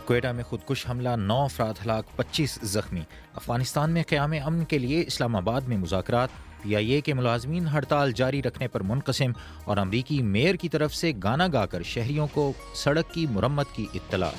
کوئٹہ میں خودکش حملہ، 9 افراد ہلاک، 25 زخمی۔ افغانستان میں قیام امن کے لیے اسلام آباد میں مذاکرات، پی آئی اے کے ملازمین ہڑتال جاری رکھنے پر منقسم، اور امریکی میئر کی طرف سے گانا گا کر شہریوں کو سڑک کی مرمت کی اطلاع۔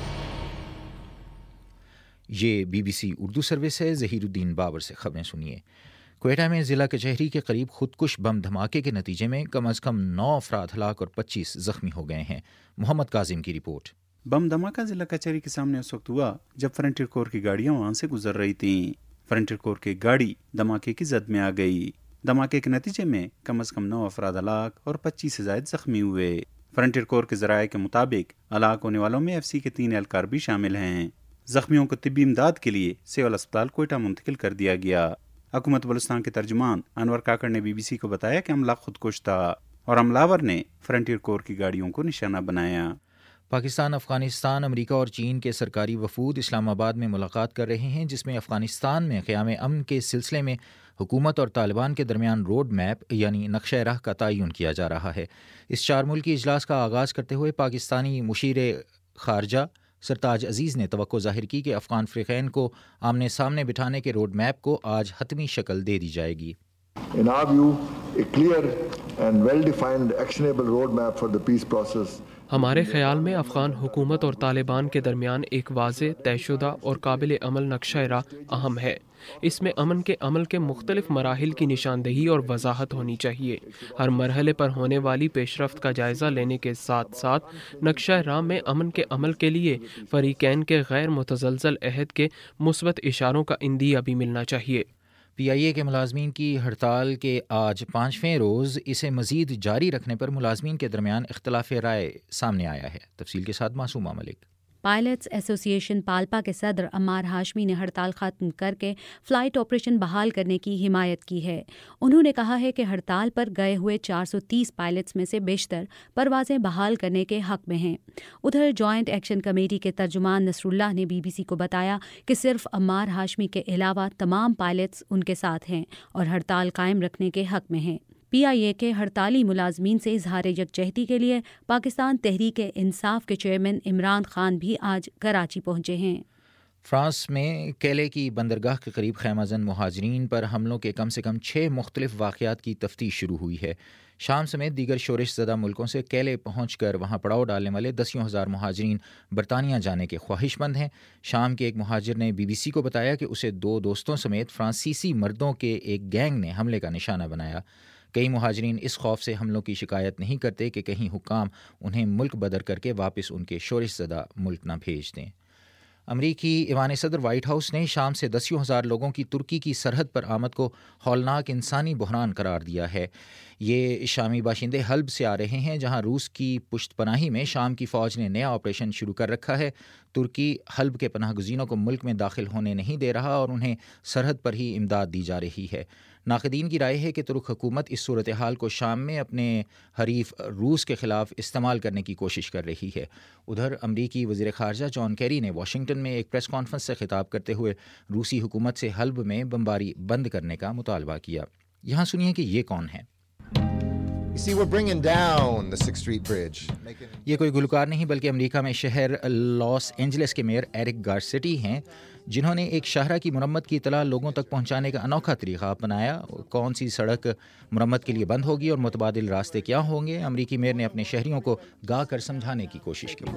یہ B B C Urdu service ہے۔ ظہیر الدین بابر سے خبریں سنیے۔ کوئٹہ میں ضلع کچہری کے قریب خودکش بم دھماکے کے نتیجے میں کم از کم 9 افراد ہلاک اور 25 زخمی ہو گئے ہیں۔ محمد کاظم کی رپورٹ۔ بم دھماکہ ضلع کچہری کے سامنے اس وقت ہوا جب فرنٹیر کور کی گاڑیاں وہاں سے گزر رہی تھیں۔ فرنٹیر کور کی گاڑی دھماکے کی زد میں آ گئی۔ دھماکے کے نتیجے میں کم از کم 9 افراد ہلاک اور 25 سے زائد زخمی ہوئے۔ فرنٹیر کور کے ذرائع کے مطابق ہلاک ہونے والوں میں ایف سی کے 3 اہلکار بھی شامل ہیں۔ زخمیوں کو طبی امداد کے لیے سول اسپتال کوئٹہ منتقل کر دیا گیا۔ حکومت بلوچستان کے ترجمان انور کاکڑ نے بی بی سی کو بتایا کہ حملہ خودکش تھا اور حملاور نے فرنٹیر کور کی گاڑیوں کو نشانہ بنایا۔ پاکستان، افغانستان، امریکہ اور چین کے سرکاری وفود اسلام آباد میں ملاقات کر رہے ہیں، جس میں افغانستان میں قیام امن کے سلسلے میں حکومت اور طالبان کے درمیان روڈ میپ یعنی نقشہ راہ کا تعین کیا جا رہا ہے۔ اس 4 ملکی اجلاس کا آغاز کرتے ہوئے پاکستانی مشیر خارجہ سرتاج عزیز نے توقع ظاہر کی کہ افغان فریقین کو آمنے سامنے بٹھانے کے روڈ میپ کو آج حتمی شکل دے دی جائے گی۔ In our view, a clear and well-defined actionable roadmap for the peace process. ہمارے خیال میں افغان حکومت اور طالبان کے درمیان ایک واضح، طے شدہ اور قابل عمل نقشہ راہ اہم ہے۔ اس میں امن کے عمل کے مختلف مراحل کی نشاندہی اور وضاحت ہونی چاہیے۔ ہر مرحلے پر ہونے والی پیش رفت کا جائزہ لینے کے ساتھ ساتھ نقشہ راہ میں امن کے عمل کے لیے فریقین کے غیر متزلزل عہد کے مثبت اشاروں کا عندیہ بھی ملنا چاہیے۔ پی آئی اے کے ملازمین کی ہڑتال کے آج 5ویں روز اسے مزید جاری رکھنے پر ملازمین کے درمیان اختلاف رائے سامنے آیا ہے۔ تفصیل کے ساتھ معصومہ ملک۔ پائلٹس ایسوسی ایشن پالپا کے صدر عمار ہاشمی نے ہڑتال ختم کر کے فلائٹ آپریشن بحال کرنے کی حمایت کی ہے۔ انہوں نے کہا ہے کہ ہڑتال پر گئے ہوئے 430 پائلٹس میں سے بیشتر پروازیں بحال کرنے کے حق میں ہیں۔ ادھر جوائنٹ ایکشن کمیٹی کے ترجمان نصر اللہ نے بی بی سی کو بتایا کہ صرف عمار ہاشمی کے علاوہ تمام پائلٹس ان کے ساتھ ہیں اور ہڑتال قائم رکھنے کے حق میں ہیں۔ پی آئی اے کے ہڑتالی ملازمین سے اظہار یکجہتی کے لیے پاکستان تحریک انصاف کے چیئرمین عمران خان بھی آج کراچی پہنچے ہیں۔ فرانس میں کیلے کی بندرگاہ کے قریب خیمہ زن مہاجرین پر حملوں کے کم سے کم 6 مختلف واقعات کی تفتیش شروع ہوئی ہے۔ شام سمیت دیگر شورش زدہ ملکوں سے کیلے پہنچ کر وہاں پڑاؤ ڈالنے والے 10,000 مہاجرین برطانیہ جانے کے خواہش مند ہیں۔ شام کے ایک مہاجر نے بی بی سی کو بتایا کہ اسے 2 دوستوں سمیت فرانسیسی مردوں کے ایک گینگ نے حملے کا نشانہ بنایا۔ کئی مہاجرین اس خوف سے حملوں کی شکایت نہیں کرتے کہ کہیں حکام انہیں ملک بدر کر کے واپس ان کے شورش زدہ ملک نہ بھیج دیں۔ امریکی ایوان صدر وائٹ ہاؤس نے شام سے 10,000 لوگوں کی ترکی کی سرحد پر آمد کو ہولناک انسانی بحران قرار دیا ہے۔ یہ شامی باشندے حلب سے آ رہے ہیں، جہاں روس کی پشت پناہی میں شام کی فوج نے نیا آپریشن شروع کر رکھا ہے۔ ترکی حلب کے پناہ گزینوں کو ملک میں داخل ہونے نہیں دے رہا اور انہیں سرحد پر ہی امداد دی جا رہی ہے۔ ناقدین کی رائے ہے کہ ترک حکومت اس صورتحال کو شام میں اپنے حریف روس کے خلاف استعمال کرنے کی کوشش کر رہی ہے۔ ادھر امریکی وزیر خارجہ جان کیری نے واشنگٹن میں ایک پریس کانفرنس سے خطاب کرتے ہوئے روسی حکومت سے حلب میں بمباری بند کرنے کا مطالبہ کیا۔ یہاں سنیے کہ یہ کون ہے۔ یہ کوئی گلوکار نہیں بلکہ امریکہ میں شہر لاس اینجلس کے میئر ایرک گارسیٹی ہیں، جنہوں نے ایک شاہراہ کی مرمت کی اطلاع لوگوں تک پہنچانے کا انوکھا طریقہ اپنایا۔ کون سی سڑک مرمت کے لیے بند ہوگی اور متبادل راستے کیا ہوں گے، امریکی میئر نے اپنے شہریوں کو گا کر سمجھانے کی کوشش کی۔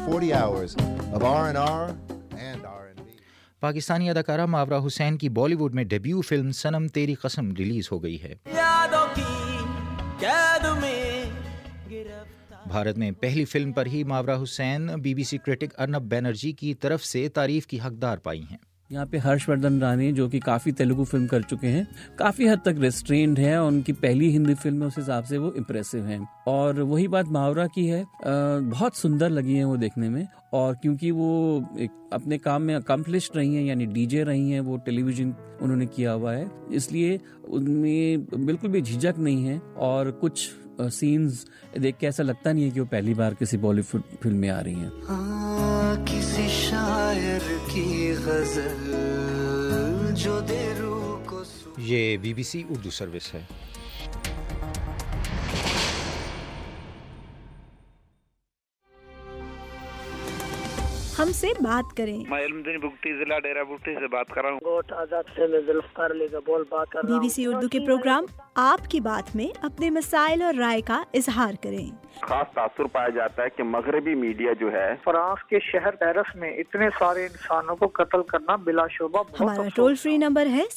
پاکستانی اداکارہ ماورا حسین کی بالی ووڈ میں debut film Sanam Teri Kasam release ہو گئی ہے۔ بھارت میں پہلی فلم پر ہی Mawra Hocane B B C critic Arnab Banerjee کی طرف سے تعریف کی حقدار پائی ہیں۔ یہاں پہ ہرش وردھن رانی جو کہ کافی تیلگو فلم کر چکے ہیں، کافی حد تک ریسٹرینڈ ہیں، ان کی پہلی ہندی فلم ہے، اس حساب سے وہ امپریسو ہیں۔ اور وہی بات ماورا کی ہے، بہت سندر لگی ہیں وہ دیکھنے میں، اور کیونکہ وہ اپنے کام میں اکمپلشڈ رہی ہیں، یعنی ڈی جے رہی ہیں، وہ ٹیلی ویژن انہوں نے کیا ہوا ہے، اس لیے ان میں بالکل بھی جھجک نہیں ہے، اور کچھ سینز دیکھ کے ایسا لگتا نہیں ہے کہ وہ پہلی بار کسی بالی ووڈ فلم میں آ رہی ہیں۔ کسی شاعر کی غزل جو دے روح کو۔ یہ B B C Urdu service ہے۔ ہم سے بات کریں۔ میں علمدین بگٹی ضلع ڈیرہ بگٹی سے بات کر رہا ہوں۔ گوٹ آزاد سے میں ذوالفقار علی کا بول بات کر رہا ہوں۔ BBC اردو کے پروگرام آپ کی بات میں اپنے مسائل اور رائے کا اظہار کریں۔ خاص تاثر پایا جاتا ہے کہ مغربی میڈیا جو ہے فرانس کے شہر پیرس میں اتنے سارے انسانوں کو قتل کرنا بلا شبہ بہت ہمارا ٹول فری نمبر ہے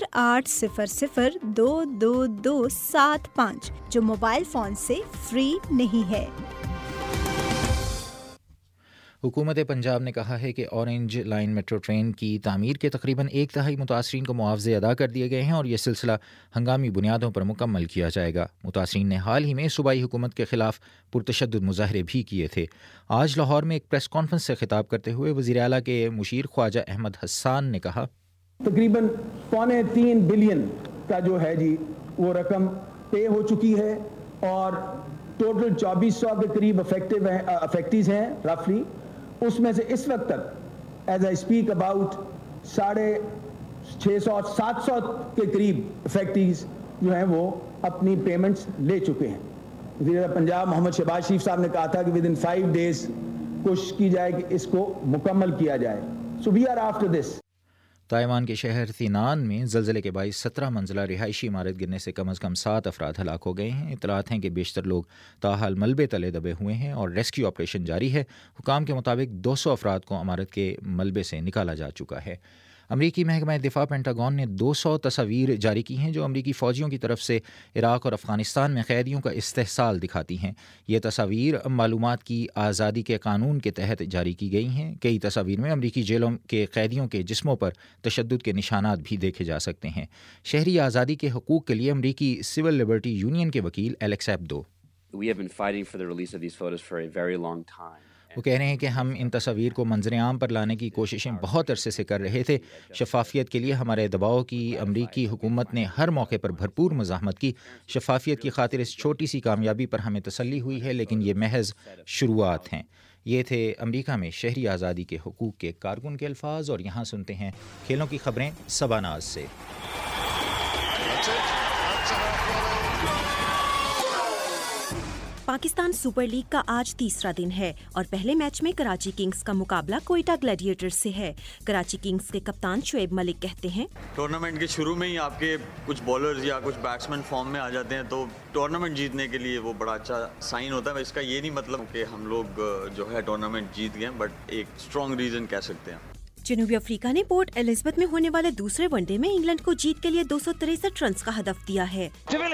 0800-222-75 جو موبائل فون سے فری نہیں ہے۔ حکومت پنجاب نے کہا ہے کہ اورنج لائن میٹرو ٹرین کی تعمیر کے تقریباً 1/3 متاثرین کو معاوضے ادا کر دیے گئے ہیں اور یہ سلسلہ ہنگامی بنیادوں پر مکمل کیا جائے گا۔ متاثرین نے حال ہی میں صوبائی حکومت کے خلاف پرتشدد مظاہرے بھی کیے تھے۔ آج لاہور میں ایک پریس کانفرنس سے خطاب کرتے ہوئے وزیر اعلیٰ کے مشیر خواجہ احمد حسان نے کہا تقریباً 3.25 بلین کا جو ہے جی وہ رقم پے ہو چکی ہے اور ٹوٹل 2400 کے قریب افیکٹیز ہیں رفلی۔ اس میں سے اس وقت تک ایز اے اسپیک اباؤٹ 650-700 کے قریب افیکٹیز جو ہیں وہ اپنی پیمنٹس لے چکے ہیں۔ وزیر پنجاب محمد شہباز شریف صاحب نے کہا تھا کہ ود ان 5 days کوشش کی جائے کہ اس کو مکمل کیا جائے۔ So we are after this. Taiwan کے شہر تینان میں زلزلے کے باعث 17 منزلہ رہائشی عمارت گرنے سے کم از کم 7 افراد ہلاک ہو گئے ہیں۔ اطلاعات ہیں کہ بیشتر لوگ تاحال ملبے تلے دبے ہوئے ہیں اور ریسکیو آپریشن جاری ہے۔ حکام کے مطابق 200 افراد کو عمارت کے ملبے سے نکالا جا چکا ہے۔ امریکی محکمہ دفاع پینٹاگون نے 200 تصاویر جاری کی ہیں جو امریکی فوجیوں کی طرف سے عراق اور افغانستان میں قیدیوں کا استحصال دکھاتی ہیں۔ یہ تصاویر معلومات کی آزادی کے قانون کے تحت جاری کی گئی ہیں۔ کئی تصاویر میں امریکی جیلوں کے قیدیوں کے جسموں پر تشدد کے نشانات بھی دیکھے جا سکتے ہیں۔ شہری آزادی کے حقوق کے لیے امریکی سول لبرٹی یونین کے وکیل ایلیکس ایبدو وہ کہہ رہے ہیں کہ ہم ان تصاویر کو منظر عام پر لانے کی کوششیں بہت عرصے سے کر رہے تھے۔ شفافیت کے لیے ہمارے دباؤ کی امریکی حکومت نے ہر موقع پر بھرپور مزاحمت کی۔ شفافیت کی خاطر اس چھوٹی سی کامیابی پر ہمیں تسلی ہوئی ہے، لیکن یہ محض شروعات ہیں۔ یہ تھے امریکہ میں شہری آزادی کے حقوق کے کارکن کے الفاظ، اور یہاں سنتے ہیں کھیلوں کی خبریں سباناز سے۔ پاکستان سپر لیگ کا آج تیسرا دن ہے اور پہلے میچ میں کراچی کنگز کا مقابلہ کوئٹہ گلیڈیٹرز سے ہے۔ کراچی کنگز کے کپتان شعیب ملک کہتے ہیں ٹورنامنٹ کے شروع میں ہی آپ کے کچھ بالرز یا کچھ بیٹسمین فارم میں آ جاتے ہیں تو ٹورنامنٹ جیتنے کے لیے وہ بڑا اچھا سائن ہوتا ہے۔ اس کا یہ نہیں مطلب کہ ہم لوگ جو ہے ٹورنامنٹ جیت گئے، بٹ ایک اسٹرانگ ریزن کہہ سکتے ہیں۔ جنوبی افریقہ نے پورٹ ایلزبتھ میں ہونے والے دوسرے ون ڈے میں انگلینڈ کو جیت کے لیے 263 رنز کا ہدف دیا ہے۔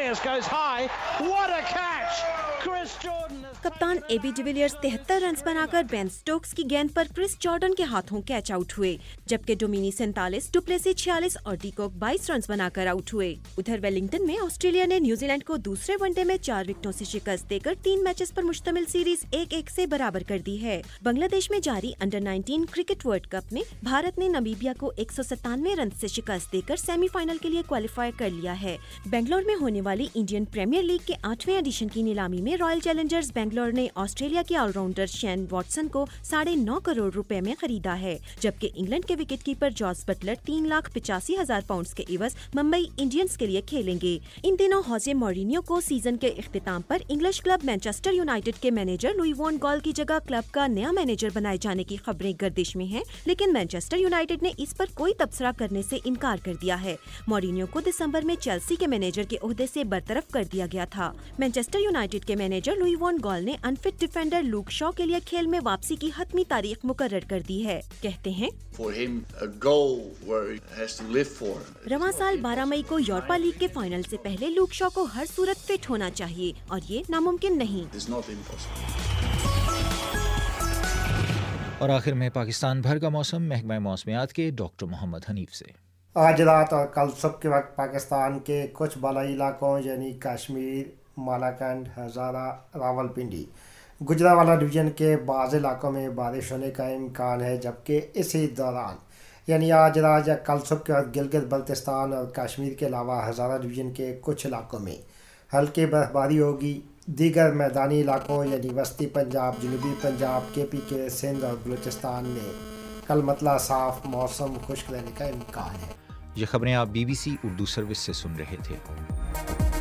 کپتان اے بی ڈیویلیئرز 73 رنز بنا کر بین سٹوکس کی گیند پر کرس جارڈن کے ہاتھوں کیچ آؤٹ ہوئے، جبکہ ڈومینی 47، ڈوپلیسی 46 اور ڈیکوک 22 رنز بنا کر آؤٹ ہوئے۔ ادھر ویلنگٹن میں آسٹریلیا نے نیوزی لینڈ کو دوسرے ون ڈے میں 4 وکٹوں سے شکست دے کر 3 میچز پر مشتمل سیریز 1-1 سے برابر کر دی ہے۔ بنگلہ دیش میں جاری انڈر 19 کرکٹ ورلڈ کپ میں بھارت نے نمیبیا کو 197 رنز سے شکست دے کر سیمی فائنل کے لیے کوالیفائی کر لیا ہے۔ بنگلور میں ہونے والی انڈین پریمیئر لیگ کے 8ویں ایڈیشن کی نیلامی میں رائل چیلنجرز بنگلور نے آسٹریلیا کے آل راؤنڈر شین واٹسن کو 9.5 کروڑ روپے میں خریدا ہے، جبکہ انگلینڈ کے wicket keeper Jos Buttler 3,85,000 pounds کے عوض ممبئی انڈینز کے لیے کھیلیں گے۔ ان دنوں ہوزے مورینیو کو سیزن کے اختتام پر انگلش کلب مانچسٹر یونائیٹڈ کے مینیجر لوئی وان گال کی جگہ کلب کا نیا مینیجر بنائے جانے کی خبریں گردش میں ہیں، لیکن مانچسٹر یونائیٹڈ نے اس پر کوئی تبصرہ کرنے سے انکار کر دیا ہے۔ مورینیو کو دسمبر میں چیلسی کے مینیجر کے عہدے سے برطرف کر دیا گیا تھا۔ مانچسٹر یونائیٹڈ کے مینیجر لوئی وان گال نے انفٹ ڈیفینڈر لوک شاء کے لیے کھیل میں واپسی کی حتمی تاریخ مقرر کر دی ہے۔ کہتے ہیں رواں سال 12 مئی کو یورپا لیگ کے فائنل سے پہلے لوک شاء کو ہر صورت فٹ ہونا چاہیے اور یہ ناممکن نہیں۔ اور آخر میں پاکستان بھر کا موسم محکمہ موسمیات کے ڈاکٹر محمد حنیف سے۔ آج رات اور کل صبح کے وقت پاکستان کے کچھ بالائی علاقوں یعنی کشمیر، مالاکنڈ، ہزارہ، راولپنڈی، گجرانوالہ ڈویژن کے بعض علاقوں میں بارش ہونے کا امکان ہے، جبکہ اسی دوران یعنی آج رات یا کل صبح کے وقت گلگت بلتستان اور کشمیر کے علاوہ ہزارہ ڈویژن کے کچھ علاقوں میں ہلکی برف باری ہوگی۔ دیگر میدانی علاقوں یعنی وسطی پنجاب، جنوبی پنجاب، کے پی کے، سندھ اور بلوچستان میں کل مطلع صاف موسم خشک رہنے کا امکان ہے۔ یہ خبریں آپ BBC اردو سروس سے سن رہے تھے۔